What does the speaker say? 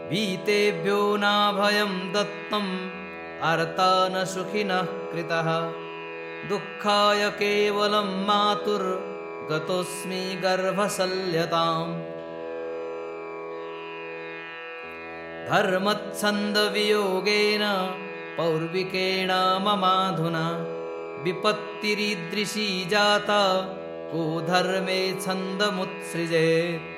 वीतेभ्यो नाभयं दत्तम् अर्ता न सुखिनः कृतः दुःखाय केवलं मातुर्गतोऽस्मि गर्भशल्यताम् धर्मच्छन्दवियोगेन पौर्विकेण ममाधुना विपत्तिरीदृशी जाता को धर्मे छन्दमुत्सृजेत्